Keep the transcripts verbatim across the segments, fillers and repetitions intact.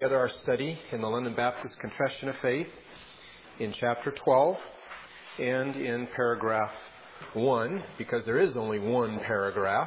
Together our study in the London Baptist Confession of Faith in chapter twelve and in paragraph one, because there is only one paragraph.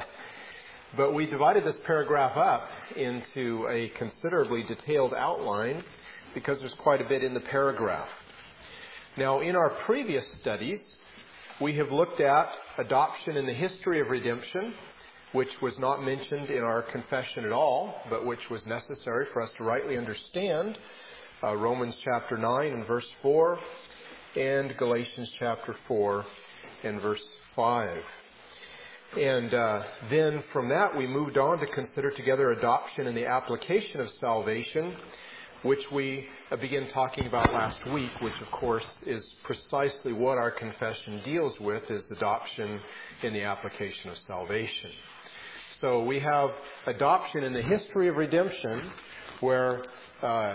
But we divided this paragraph up into a considerably detailed outline because there's quite a bit in the paragraph. Now, in our previous studies, we have looked at adoption in the history of redemption, which was not mentioned in our confession at all, but which was necessary for us to rightly understand uh, Romans chapter nine and verse four and Galatians chapter four and verse five. And uh, then from that we moved on to consider together adoption and the application of salvation, which we uh, began talking about last week, which of course is precisely what our confession deals with, is adoption in the application of salvation. So we have adoption in the history of redemption, where uh,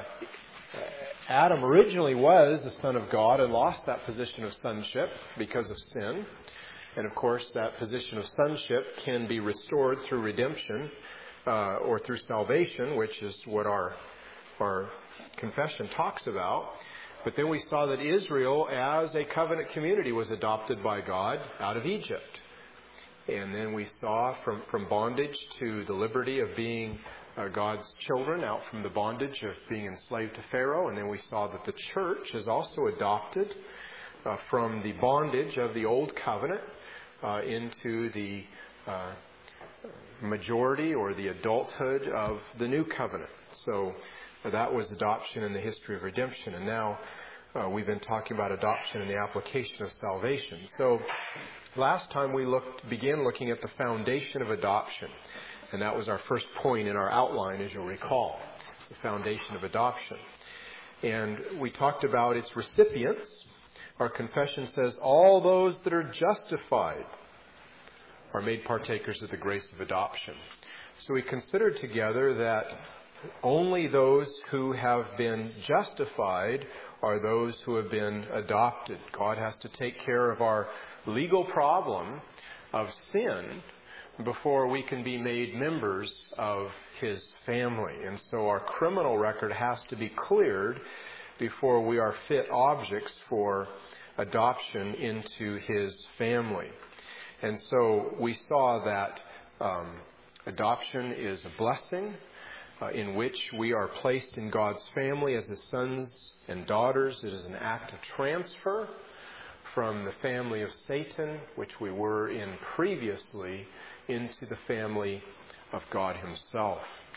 Adam originally was the Son of God and lost that position of sonship because of sin. And of course, that position of sonship can be restored through redemption uh, or through salvation, which is what our, our confession talks about. But then we saw that Israel, as a covenant community, was adopted by God out of Egypt. And then we saw from, from bondage to the liberty of being uh, God's children, out from the bondage of being enslaved to Pharaoh. And then we saw that the church is also adopted uh, from the bondage of the old covenant uh, into the uh, majority or the adulthood of the new covenant. So uh, that was adoption in the history of redemption. And now uh, we've been talking about adoption in the application of salvation. So last time we looked, began looking at the foundation of adoption, and that was our first point in our outline, as you'll recall, the foundation of adoption. And we talked about its recipients. Our confession says all those that are justified are made partakers of the grace of adoption. So we considered together that only those who have been justified are those who have been adopted. God has to take care of our legal problem of sin before we can be made members of His family. And so our criminal record has to be cleared before we are fit objects for adoption into His family. And so we saw that um, adoption is a blessing uh, in which we are placed in God's family as His sons and daughters. It is an act of transfer from the family of Satan, which we were in previously, into the family of God Himself.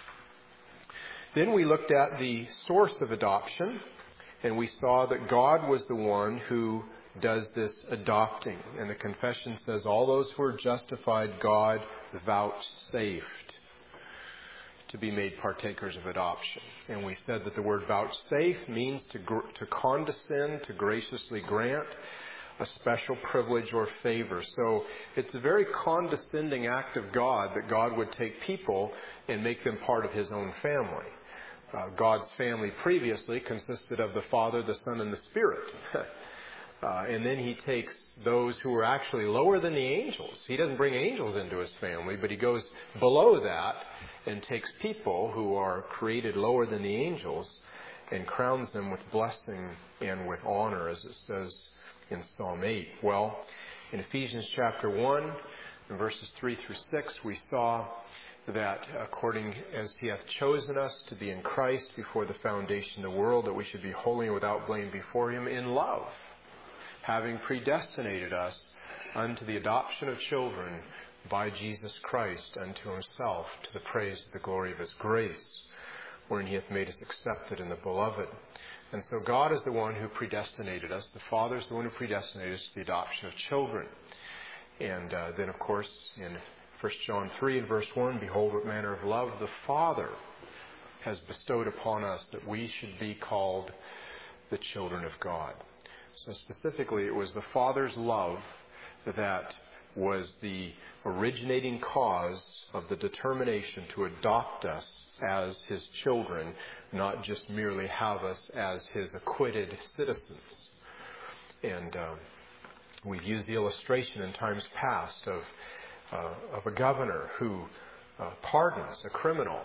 Then we looked at the source of adoption, and we saw that God was the one who does this adopting. And the confession says all those who are justified, God vouchsafed to be made partakers of adoption. And we said that the word vouchsafe means to gr- to condescend, to graciously grant a special privilege or favor. So it's a very condescending act of God that God would take people and make them part of His own family. Uh, God's family previously consisted of the Father, the Son, and the Spirit. uh, and then He takes those who were actually lower than the angels. He doesn't bring angels into His family, but He goes below that and takes people who are created lower than the angels and crowns them with blessing and with honor, as it says in Psalm eight. Well, in Ephesians chapter one, in verses three through six, we saw that according as He hath chosen us to be in Christ before the foundation of the world, that we should be holy and without blame before Him in love, having predestinated us unto the adoption of children by Jesus Christ unto Himself, to the praise of the glory of His grace, wherein He hath made us accepted in the Beloved. And so God is the one who predestinated us. The Father is the one who predestinated us to the adoption of children. And uh, then, of course, in First John three and verse one, behold what manner of love the Father has bestowed upon us, that we should be called the children of God. So specifically, it was the Father's love that was the originating cause of the determination to adopt us as His children, not just merely have us as His acquitted citizens. And uh, we've used the illustration in times past of uh, of a governor who uh, pardons a criminal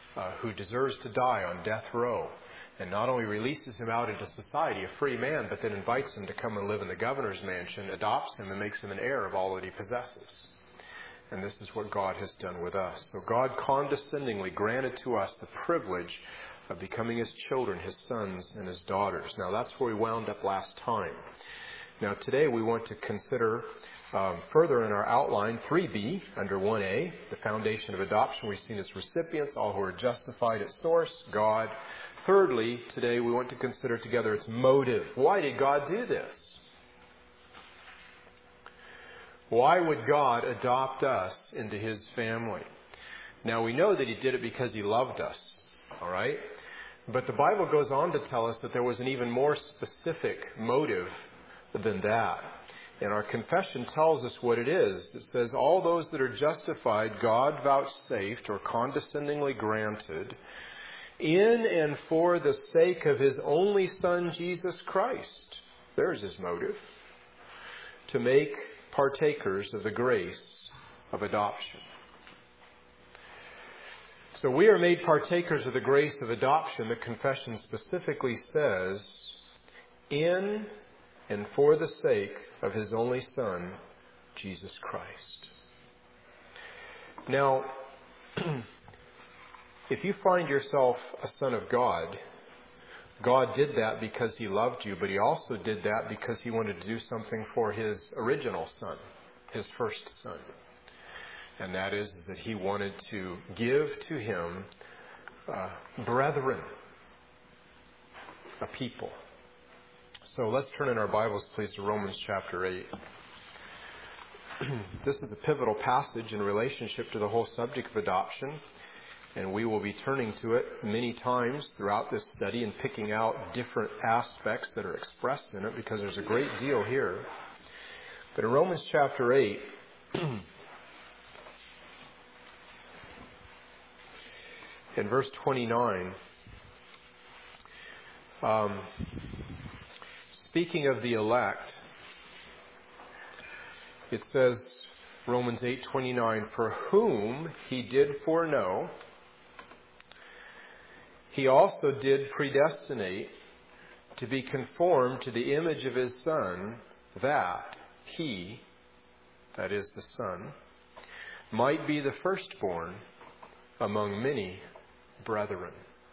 uh, who deserves to die on death row, and not only releases him out into society, a free man, but then invites him to come and live in the governor's mansion, adopts him, and makes him an heir of all that he possesses. And this is what God has done with us. So God condescendingly granted to us the privilege of becoming his children, his sons and his daughters. Now that's where we wound up last time. Now today we want to consider um, further in our outline three B under one A, the foundation of adoption. We've seen its recipients, all who are justified at source, God. Thirdly, today we want to consider together its motive. Why did God do this? Why would God adopt us into his family? Now we know that he did it because he loved us, all right? But the Bible goes on to tell us that there was an even more specific motive than that. And our confession tells us what it is. It says, all those that are justified, God vouchsafed or condescendingly granted in and for the sake of his only Son, Jesus Christ. There's his motive. To make partakers of the grace of adoption. So we are made partakers of the grace of adoption. The confession specifically says, in and for the sake of his only Son, Jesus Christ. Now, if you find yourself a son of God, God did that because he loved you, but he also did that because he wanted to do something for his original son, his first son. And that is, is that he wanted to give to him uh, brethren, a people. So let's turn in our Bibles, please, to Romans chapter eight. This is a pivotal passage in relationship to the whole subject of adoption. And we will be turning to it many times throughout this study and picking out different aspects that are expressed in it, because there's a great deal here. But in Romans chapter eight, in verse twenty-nine, um, speaking of the elect, it says, Romans eight twenty-nine, for whom he did foreknow, he also did predestinate to be conformed to the image of his Son, that he, that is the Son, might be the firstborn among many brethren.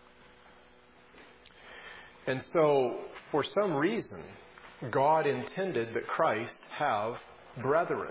And so, for some reason, God intended that Christ have brethren.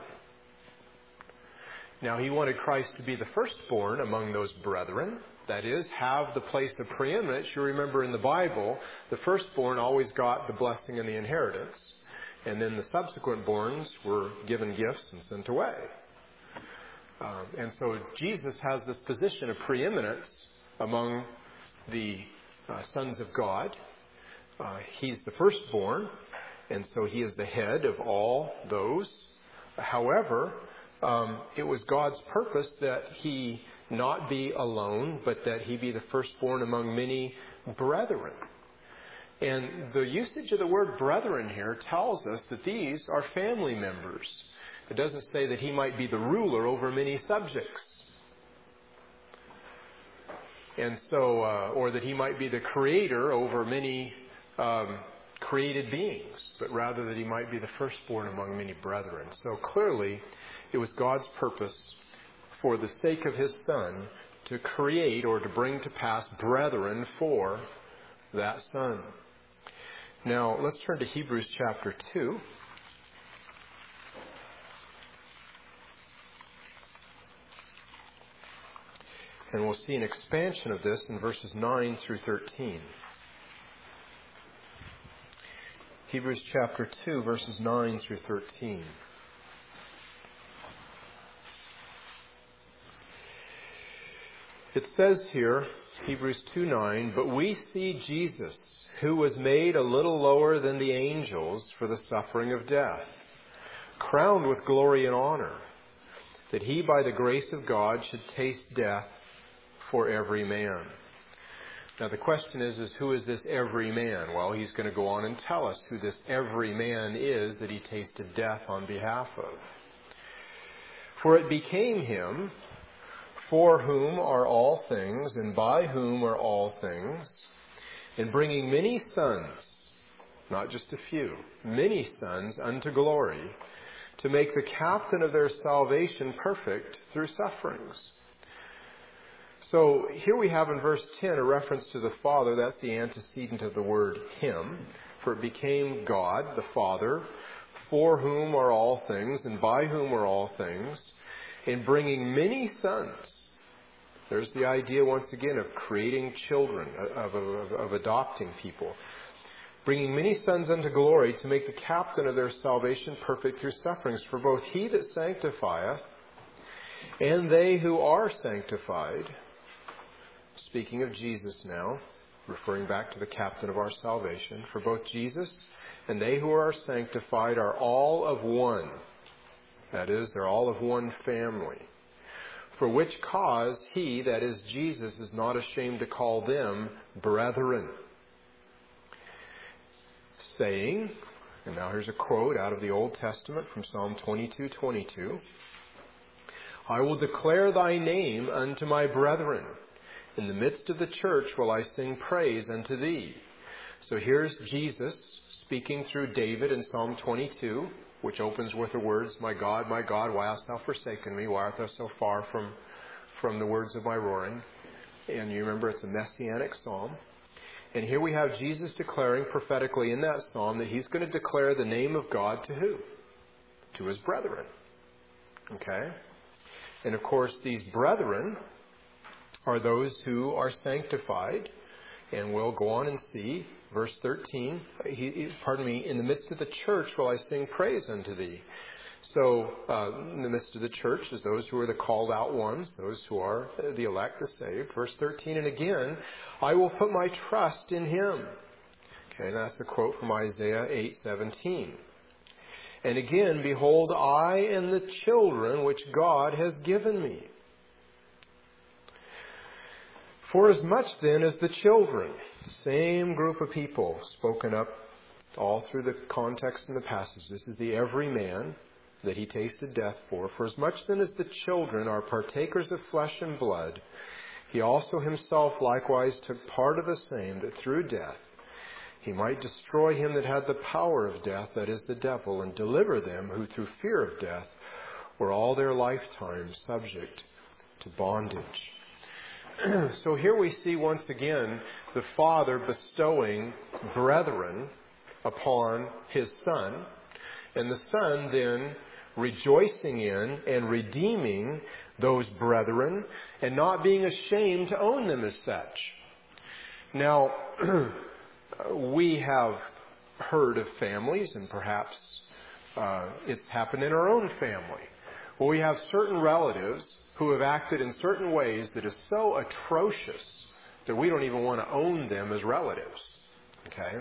Now, he wanted Christ to be the firstborn among those brethren. That is, have the place of preeminence. You remember in the Bible, the firstborn always got the blessing and the inheritance. And then the subsequent borns were given gifts and sent away. Um, and so Jesus has this position of preeminence among the uh, sons of God. Uh, he's the firstborn, and so he is the head of all those. However, um, it was God's purpose that he not be alone, but that he be the firstborn among many brethren. And the usage of the word brethren here tells us that these are family members. It doesn't say that he might be the ruler over many subjects. And so, uh, or that he might be the creator over many um, created beings, but rather that he might be the firstborn among many brethren. So clearly, it was God's purpose for the sake of his Son to create or to bring to pass brethren for that Son. Now, let's turn to Hebrews chapter two. And we'll see an expansion of this in verses nine through thirteen. Hebrews chapter two, verses nine through thirteen. It says here, Hebrews two nine, but we see Jesus, who was made a little lower than the angels for the suffering of death, crowned with glory and honor, that he by the grace of God should taste death for every man. Now the question is, is who is this every man? Well, he's going to go on and tell us who this every man is that he tasted death on behalf of. For it became him, for whom are all things, and by whom are all things, in bringing many sons, not just a few, many sons unto glory, to make the captain of their salvation perfect through sufferings. So here we have in verse ten a reference to the Father. That's the antecedent of the word him. For it became God, the Father, for whom are all things, and by whom are all things, in bringing many sons. There's the idea once again of creating children, of, of, of adopting people. Bringing many sons unto glory, to make the captain of their salvation perfect through sufferings. For both he that sanctifieth and they who are sanctified, speaking of Jesus now, referring back to the captain of our salvation, for both Jesus and they who are sanctified are all of one. That is, they're all of one family. For which cause he, that is Jesus, is not ashamed to call them brethren, saying, and now here's a quote out of the Old Testament from Psalm twenty-two twenty-two, I will declare thy name unto my brethren. In the midst of the church will I sing praise unto thee. So here's Jesus speaking through David in Psalm twenty-two, which opens with the words, My God, my God, why hast thou forsaken me? Why art thou so far from, from the words of my roaring? And you remember it's a messianic psalm. And here we have Jesus declaring prophetically in that psalm that he's going to declare the name of God to who? To his brethren. Okay? And of course, these brethren are those who are sanctified. And we'll go on and see, verse thirteen, he, pardon me, in the midst of the church will I sing praise unto thee. So, uh, in the midst of the church is those who are the called out ones, those who are the elect, the saved. Verse thirteen, and again, I will put my trust in him. Okay, and that's a quote from Isaiah eight seventeen. And again, behold, I and the children which God has given me. For as much then as the children, same group of people spoken up all through the context in the passage. This is the every man that he tasted death for. For as much then as the children are partakers of flesh and blood, he also himself likewise took part of the same, that through death he might destroy him that had the power of death, that is the devil, and deliver them who through fear of death were all their lifetime subject to bondage. So here we see once again the Father bestowing brethren upon his Son, and the Son then rejoicing in and redeeming those brethren and not being ashamed to own them as such. Now, we have heard of families, and perhaps uh, it's happened in our own family, where we have certain relatives who have acted in certain ways that is so atrocious that we don't even want to own them as relatives. Okay?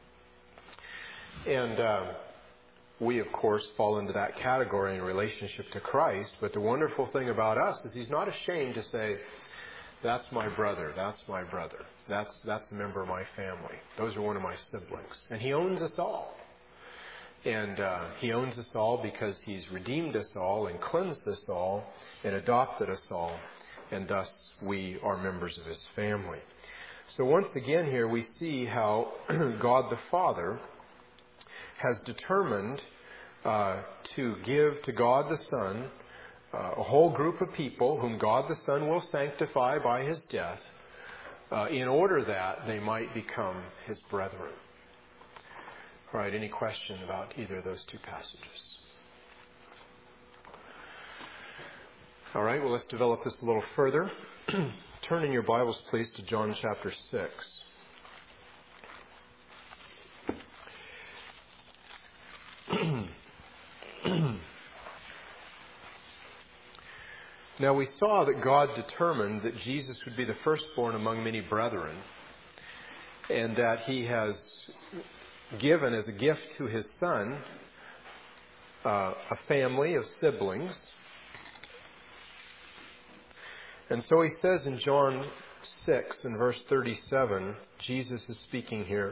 And uh, we, of course, fall into that category in relationship to Christ. But the wonderful thing about us is he's not ashamed to say, that's my brother, that's my brother, that's, that's a member of my family. Those are one of my siblings. And he owns us all. And uh, he owns us all because he's redeemed us all and cleansed us all and adopted us all. And thus we are members of his family. So once again here we see how God the Father has determined uh, to give to God the Son uh, a whole group of people whom God the Son will sanctify by his death uh, in order that they might become his brethren. All right, any question about either of those two passages? All right, well, let's develop this a little further. Turn in your Bibles, please, to John chapter six. Now, we saw that God determined that Jesus would be the firstborn among many brethren, and that he has given as a gift to his Son uh, a family of siblings. And so he says in John six and verse thirty-seven, Jesus is speaking here.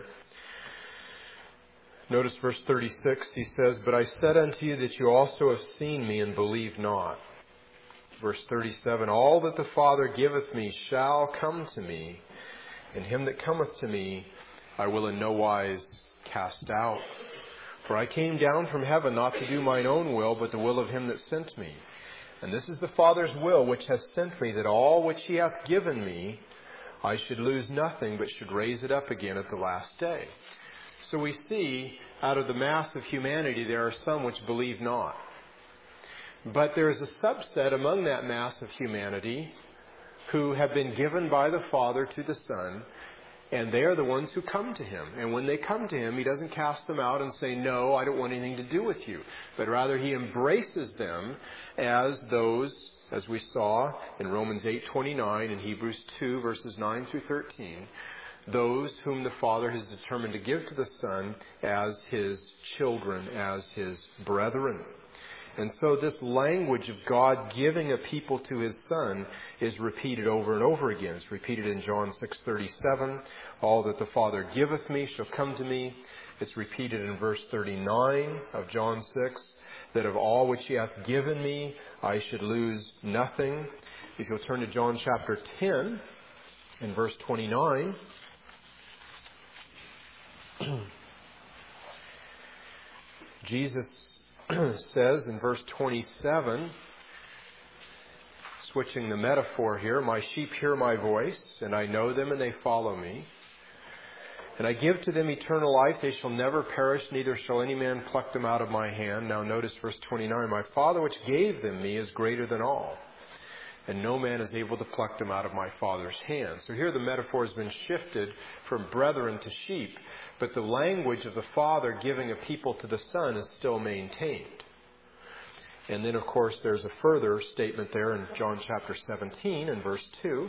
Notice verse thirty-six, he says, But I said unto you that you also have seen me and believe not. Verse thirty-seven, all that the Father giveth me shall come to me, and him that cometh to me I will in no wise cast out. For I came down from heaven not to do mine own will, but the will of him that sent me. And this is the Father's will which hath sent me, that all which he hath given me I should lose nothing, but should raise it up again at the last day. So we see out of the mass of humanity there are some which believe not. But there is a subset among that mass of humanity who have been given by the Father to the Son, and they are the ones who come to him. And when they come to him, he doesn't cast them out and say, no, I don't want anything to do with you. But rather he embraces them as those, as we saw in Romans eight twenty-nine and Hebrews two, verses nine through thirteen, those whom the Father has determined to give to the Son as his children, as his brethren. And so this language of God giving a people to his Son is repeated over and over again. It's repeated in John six thirty-seven. All that the Father giveth me shall come to me. It's repeated in verse thirty-nine of John six, that of all which he hath given me, I should lose nothing. If you'll turn to John chapter ten and verse twenty-nine. Jesus says in verse twenty-seven, switching the metaphor here, my sheep hear my voice, and I know them, and they follow me. And I give to them eternal life, they shall never perish, neither shall any man pluck them out of my hand. Now notice verse twenty-nine, my Father which gave them me is greater than all, and no man is able to pluck them out of my Father's hand. So here the metaphor has been shifted from brethren to sheep, but the language of the Father giving a people to the Son is still maintained. And then, of course, there's a further statement there in John chapter seventeen and verse two.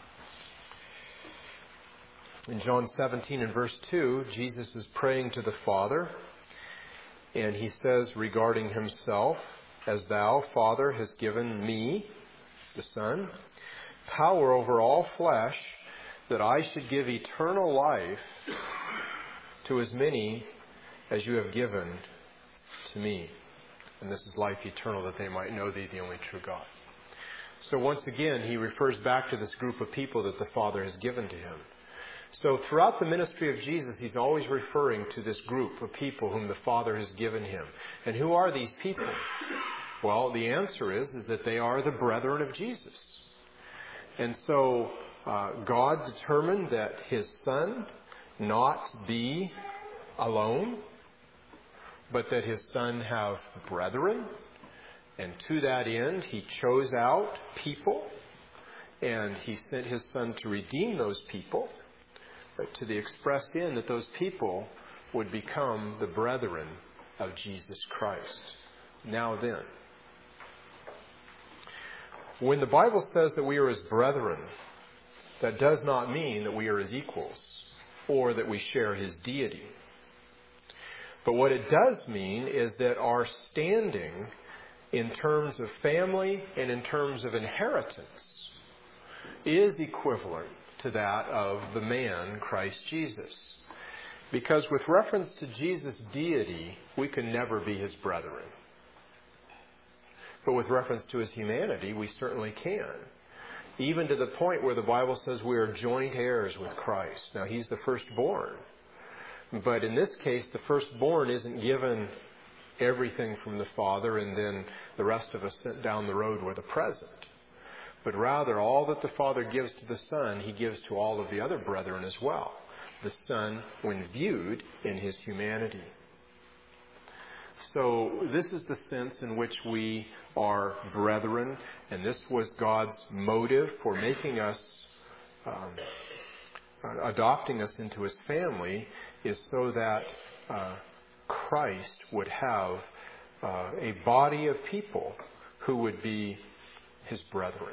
In John seventeen and verse two, Jesus is praying to the Father, and he says regarding himself, as thou, Father, hast given me, the Son, power over all flesh, that I should give eternal life to as many as you have given to me. And this is life eternal, that they might know thee, the only true God. So once again, he refers back to this group of people that the Father has given to him. So throughout the ministry of Jesus, he's always referring to this group of people whom the Father has given him. And who are these people? Well, the answer is, is that they are the brethren of Jesus. And so uh, God determined that his Son not be alone, but that his Son have brethren. And to that end, he chose out people, and he sent his Son to redeem those people, but to the express end that those people would become the brethren of Jesus Christ. Now then, when the Bible says that we are his brethren, that does not mean that we are his equals or that we share his deity. But what it does mean is that our standing in terms of family and in terms of inheritance is equivalent to that of the man, Christ Jesus. Because with reference to Jesus' deity, we can never be his brethren. But with reference to his humanity, we certainly can. Even to the point where the Bible says we are joint heirs with Christ. Now, he's the firstborn. But in this case, the firstborn isn't given everything from the Father and then the rest of us sent down the road with a present. But rather, all that the Father gives to the Son, he gives to all of the other brethren as well. The Son, when viewed in his humanity. So this is the sense in which we are brethren, and this was God's motive for making us, um, adopting us into his family, is so that uh, Christ would have uh, a body of people who would be his brethren.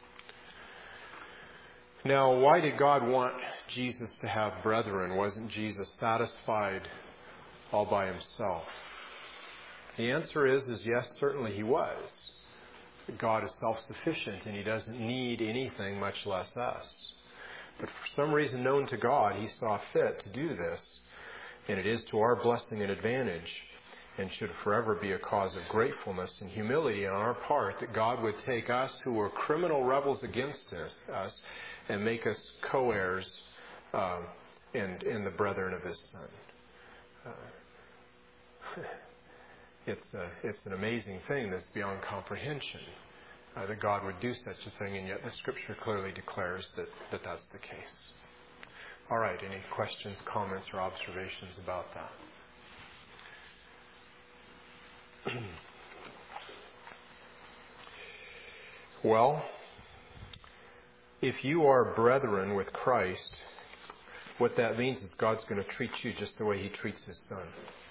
Now, why did God want Jesus to have brethren? Wasn't Jesus satisfied all by himself? The answer is, is yes, certainly he was. God is self-sufficient and he doesn't need anything, much less us. But for some reason known to God, he saw fit to do this. And it is to our blessing and advantage and should forever be a cause of gratefulness and humility on our part that God would take us who were criminal rebels against us and make us co-heirs uh, in, in the brethren of His Son. Uh, it's, a, it's an amazing thing that's beyond comprehension uh, that God would do such a thing, and yet the Scripture clearly declares that, that that's the case. All right, any questions, comments, or observations about that? Well, if you are brethren with Christ, what that means is God's going to treat you just the way He treats His Son.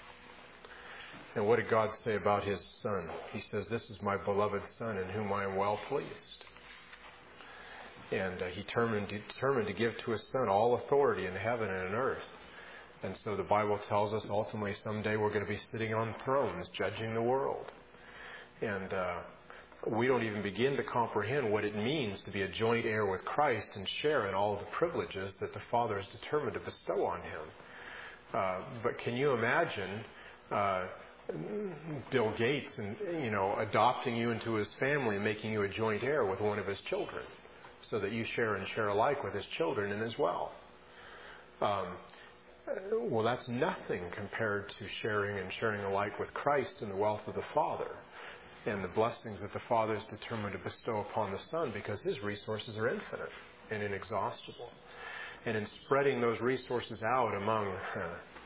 And what did God say about His Son? He says, "This is my beloved Son in whom I am well pleased." And uh, He determined, determined to give to His Son all authority in heaven and in earth. And so the Bible tells us ultimately someday we're going to be sitting on thrones judging the world. And uh, we don't even begin to comprehend what it means to be a joint heir with Christ and share in all the privileges that the Father is determined to bestow on Him. Uh, but can you imagine uh, Bill Gates and you know adopting you into his family and making you a joint heir with one of his children, so that you share and share alike with his children and his wealth? Um, well, that's nothing compared to sharing and sharing alike with Christ and the wealth of the Father and the blessings that the Father is determined to bestow upon the Son, because His resources are infinite and inexhaustible. And in spreading those resources out among uh,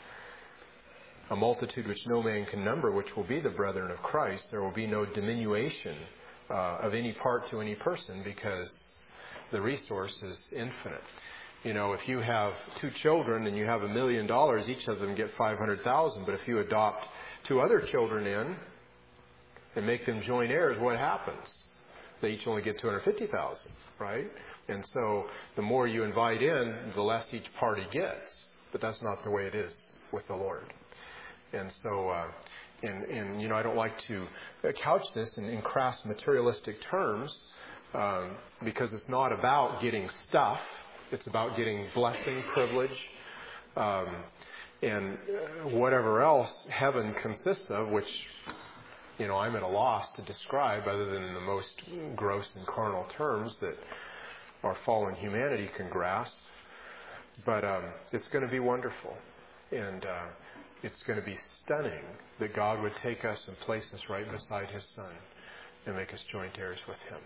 a multitude which no man can number, which will be the brethren of Christ, there will be no diminution uh, of any part to any person, because the resource is infinite. You know, if you have two children and you have a million dollars, each of them get five hundred thousand. But if you adopt two other children in and make them joint heirs, what happens? They each only get two hundred fifty thousand, right? And so the more you invite in, the less each party gets. But that's not the way it is with the Lord. And so, uh, and, and you know, I don't like to couch this in, in crass materialistic terms, um, because it's not about getting stuff. It's about getting blessing, privilege, um, and whatever else heaven consists of, which, you know, I'm at a loss to describe other than in the most gross and carnal terms that our fallen humanity can grasp. But um, it's going to be wonderful. And uh, it's going to be stunning that God would take us and place us right beside His Son and make us joint heirs with Him.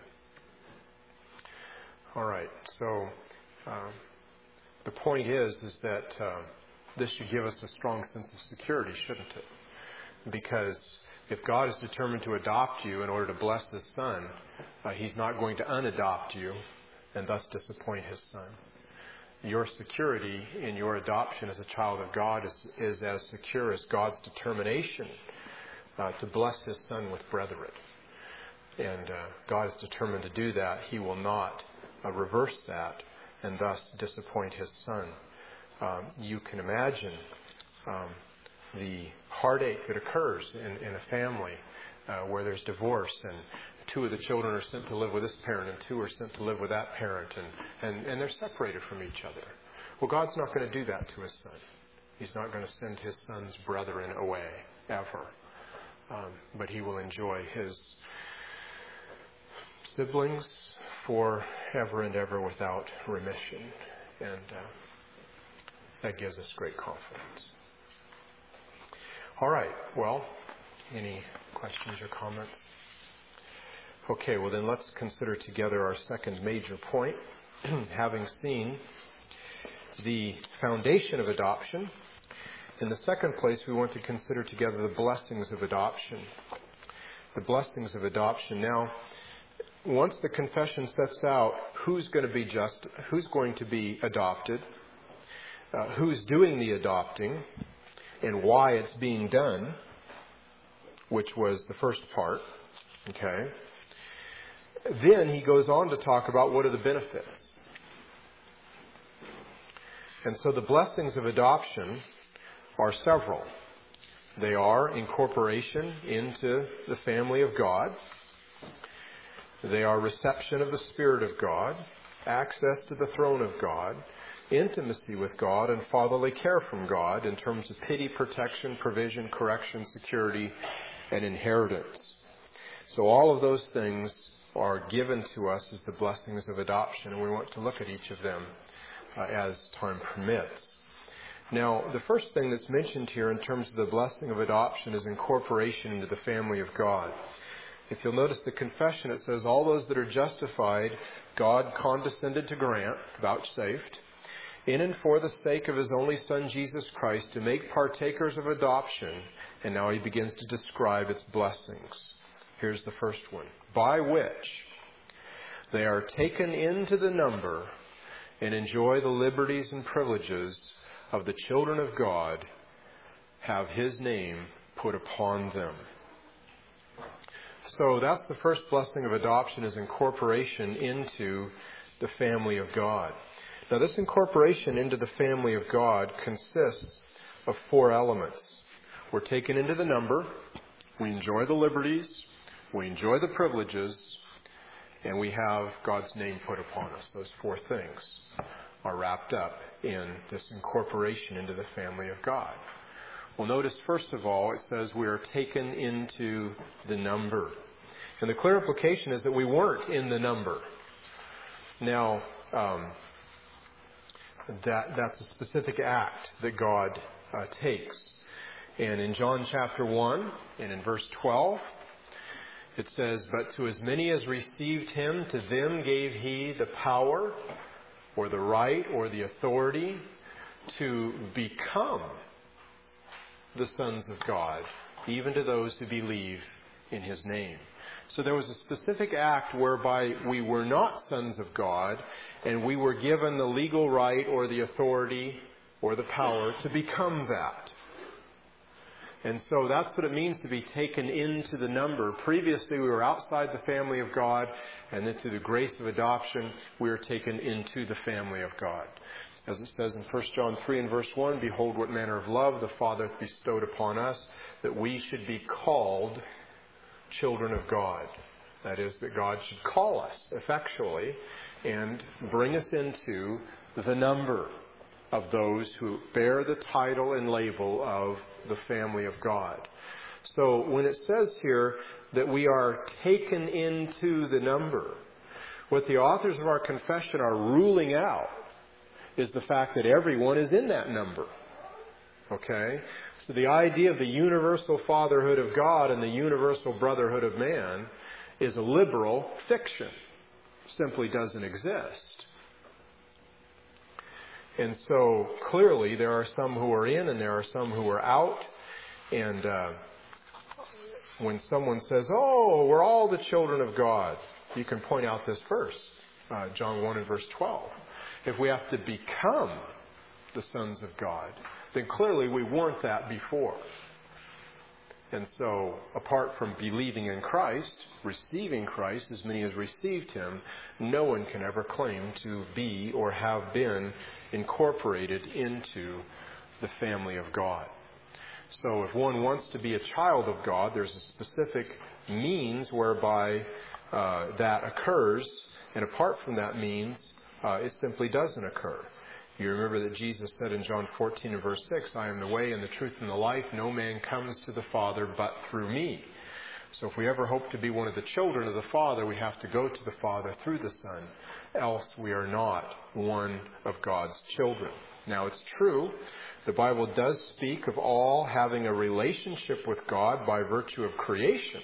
All right, so... Um, the point is, is that uh, this should give us a strong sense of security, shouldn't it? Because if God is determined to adopt you in order to bless His Son, uh, He's not going to unadopt you and thus disappoint His Son. Your security in your adoption as a child of God is, is as secure as God's determination uh, to bless His Son with brethren. And uh, God is determined to do that. He will not uh, reverse that and thus disappoint His Son. Um, you can imagine um, the heartache that occurs in, in a family uh, where there's divorce and two of the children are sent to live with this parent and two are sent to live with that parent, and, and, and they're separated from each other. Well, God's not going to do that to His Son. He's not going to send His Son's brethren away, ever. Um, but He will enjoy His siblings for ever and ever without remission. And uh, that gives us great confidence. All right. Well, any questions or comments? Okay, well then let's consider together our second major point. Having seen the foundation of adoption, in the second place we want to consider together the blessings of adoption. The blessings of adoption. Now, once the confession sets out who's going to be just, who's going to be adopted, uh, who's doing the adopting, and why it's being done, which was the first part, okay, then he goes on to talk about what are the benefits. And so the blessings of adoption are several. They are incorporation into the family of God. They are reception of the Spirit of God. access to the throne of God, intimacy with God, and fatherly care from God in terms of pity, protection, provision, correction, security, and inheritance. So all of those things are given to us as the blessings of adoption, and we want to look at each of them uh, as time permits. Now, the first thing that's mentioned here in terms of the blessing of adoption is incorporation into the family of God. If you'll notice the confession, it says, all those that are justified, God condescended to grant, vouchsafed, in and for the sake of His only Son, Jesus Christ, to make partakers of adoption. And now he begins to describe its blessings. Here's the first one. By which they are taken into the number and enjoy the liberties and privileges of the children of God, have His name put upon them. So that's the first blessing of adoption, is incorporation into the family of God. Now, this incorporation into the family of God consists of four elements. We're taken into the number, we enjoy the liberties, we enjoy the privileges, and we have God's name put upon us. Those four things are wrapped up in this incorporation into the family of God. Well, notice, first of all, it says we are taken into the number. And the clear implication is that we weren't in the number. Now, um, that that's a specific act that God uh, takes. And in John chapter one, and in verse twelve, it says, but to as many as received Him, to them gave He the power, or the right, or the authority to become the sons of God, even to those who believe in His name. So there was a specific act whereby we were not sons of God, and we were given the legal right or the authority or the power to become that. And so that's what it means to be taken into the number. Previously, we were outside the family of God, and then through the grace of adoption, we are taken into the family of God. As it says in First John three and verse one, behold what manner of love the Father hath bestowed upon us, that we should be called children of God. That is, that God should call us effectually and bring us into the number of those who bear the title and label of the family of God. So when it says here that we are taken into the number, what the authors of our confession are ruling out is the fact that everyone is in that number. Okay? So the idea of the universal fatherhood of God and the universal brotherhood of man is a liberal fiction. Simply doesn't exist. And so clearly there are some who are in and there are some who are out. And uh, when someone says, oh, we're all the children of God, you can point out this verse, uh, John one and verse twelve. If we have to become the sons of God, then clearly we weren't that before. And so, apart from believing in Christ, receiving Christ, as many as received Him, no one can ever claim to be or have been incorporated into the family of God. So if one wants to be a child of God, there's a specific means whereby uh, that occurs, and apart from that means, uh, it simply doesn't occur. You remember that Jesus said in John fourteen and verse six, I am the way and the truth and the life. No man comes to the Father but through me. So if we ever hope to be one of the children of the Father, we have to go to the Father through the Son. Else we are not one of God's children. Now it's true, the Bible does speak of all having a relationship with God by virtue of creation.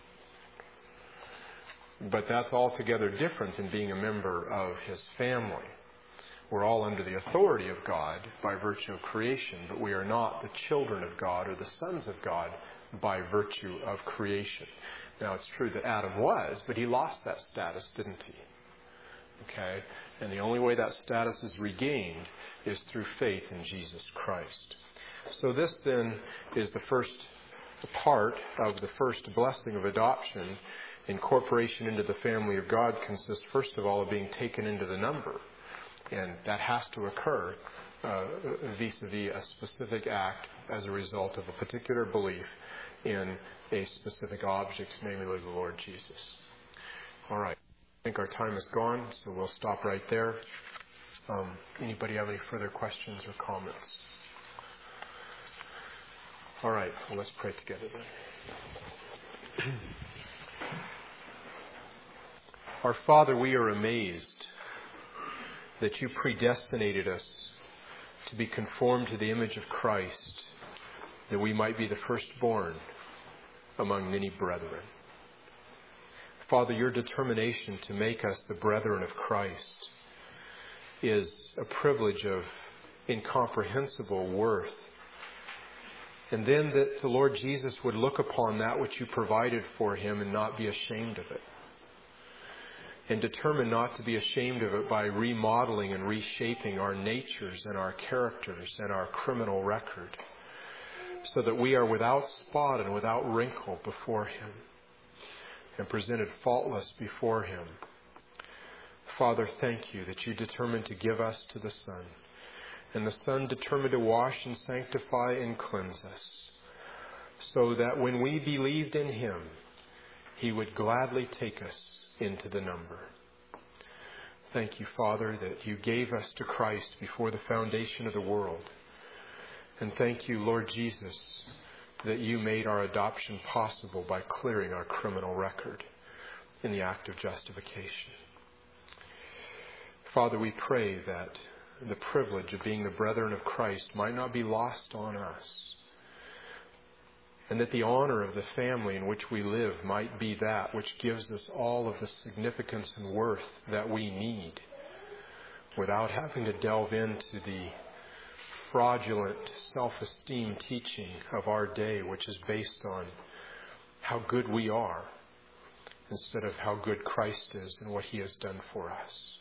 But that's altogether different than being a member of His family. We're all under the authority of God by virtue of creation, but we are not the children of God or the sons of God by virtue of creation. Now, it's true that Adam was, but he lost that status, didn't he? Okay? And the only way that status is regained is through faith in Jesus Christ. So this then is the first part of the first blessing of adoption. Incorporation into the family of God consists, first of all, of being taken into the number. And that has to occur uh, vis-a-vis a specific act as a result of a particular belief in a specific object, namely the Lord Jesus. All right. I think our time is gone, so we'll stop right there. Um, anybody have any further questions or comments? All right, well, let's pray together then. Our Father, we are amazed that you predestinated us to be conformed to the image of Christ, that we might be the firstborn among many brethren. Father, your determination to make us the brethren of Christ is a privilege of incomprehensible worth. And then that the Lord Jesus would look upon that which you provided for him and not be ashamed of it. And determine not to be ashamed of it by remodeling and reshaping our natures and our characters and our criminal record, so that we are without spot and without wrinkle before him and presented faultless before him. Father, thank you that you determined to give us to the Son, and the Son determined to wash and sanctify and cleanse us, so that when we believed in him, he would gladly take us into the number. Thank you, Father, that you gave us to Christ before the foundation of the world. And thank you, Lord Jesus, that you made our adoption possible by clearing our criminal record in the act of justification. Father, we pray that the privilege of being the brethren of Christ might not be lost on us, and that the honor of the family in which we live might be that which gives us all of the significance and worth that we need, without having to delve into the fraudulent self-esteem teaching of our day, which is based on how good we are instead of how good Christ is and what he has done for us.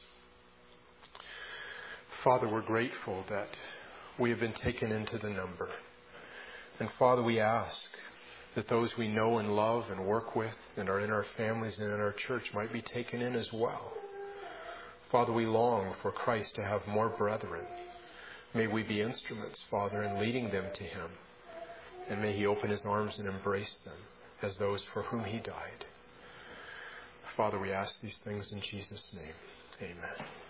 Father, we're grateful that we have been taken into the number. And Father, we ask that those we know and love and work with and are in our families and in our church might be taken in as well. Father, we long for Christ to have more brethren. May we be instruments, Father, in leading them to him. And may he open his arms and embrace them as those for whom he died. Father, we ask these things in Jesus' name. Amen.